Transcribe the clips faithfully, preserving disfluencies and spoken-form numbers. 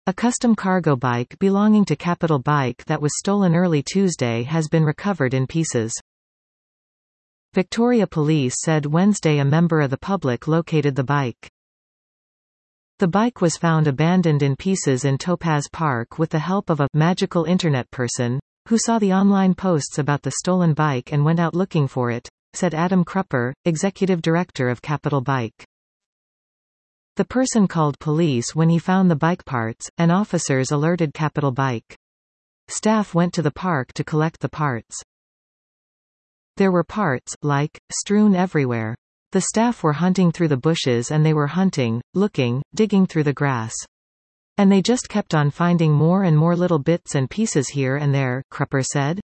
A custom cargo bike belonging to Capital Bike that was stolen early Tuesday has been recovered in pieces. Victoria Police said Wednesday a member of the public located the bike. The bike was found abandoned in pieces in Topaz Park with the help of a magical internet person, who saw the online posts about the stolen bike and went out looking for it, said Adam Krupper, executive director of Capital Bike. The person called police when he found the bike parts, and officers alerted Capital Bike. Staff went to the park to collect the parts. There were parts, like, strewn everywhere. The staff were hunting through the bushes and they were hunting, looking, digging through the grass. And they just kept on finding more and more little bits and pieces here and there, Krupper said.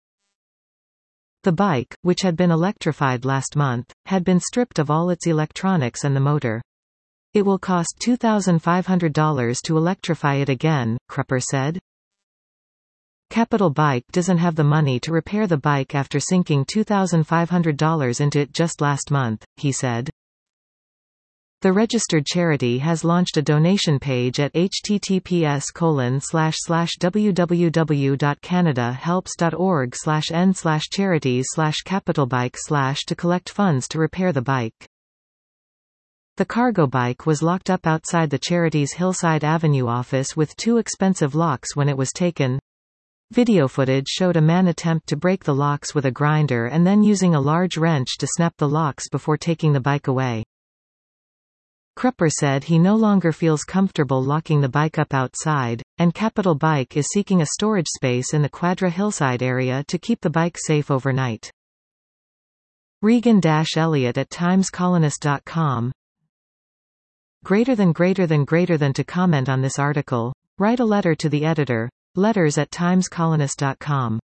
The bike, which had been electrified last month, had been stripped of all its electronics and the motor. It will cost two thousand five hundred dollars to electrify it again, Krupper said. Capital Bike doesn't have the money to repair the bike after sinking two thousand five hundred dollars into it just last month, he said. The registered charity has launched a donation page at h t t p s colon slash slash w w w dot canada helps dot org slash n slash charities slash capitalbike slash to collect funds to repair the bike. The cargo bike was locked up outside the charity's Hillside Avenue office with two expensive locks when it was taken. Video footage showed a man attempt to break the locks with a grinder and then using a large wrench to snap the locks before taking the bike away. Krupper said he no longer feels comfortable locking the bike up outside, and Capital Bike is seeking a storage space in the Quadra Hillside area to keep the bike safe overnight. Regan-Elliott at times colonist dot com. Greater than greater than greater than to comment on this article, write a letter to the editor. Letters at times colonist dot com